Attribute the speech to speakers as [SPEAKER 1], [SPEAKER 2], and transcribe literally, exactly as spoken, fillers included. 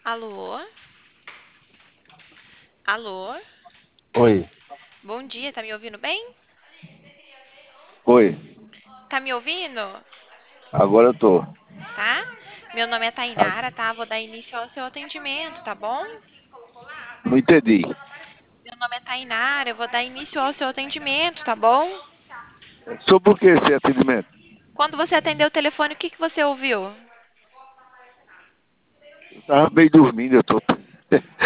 [SPEAKER 1] Alô? Alô?
[SPEAKER 2] Oi,
[SPEAKER 1] Bom dia, tá me ouvindo bem?
[SPEAKER 2] oi,
[SPEAKER 1] Tá me ouvindo?
[SPEAKER 2] agora eu tô.
[SPEAKER 1] Tá? Meu nome é
[SPEAKER 2] Ah,
[SPEAKER 1] Tainara, tá? Vou dar início ao seu atendimento, tá bom?
[SPEAKER 2] não entendi.
[SPEAKER 1] Meu nome é Tainara, eu vou dar início ao seu atendimento, tá bom?
[SPEAKER 2] Sobre o que esse atendimento?
[SPEAKER 1] Quando você atendeu o telefone, o que que você ouviu?
[SPEAKER 2] Eu tava meio dormindo, eu tô.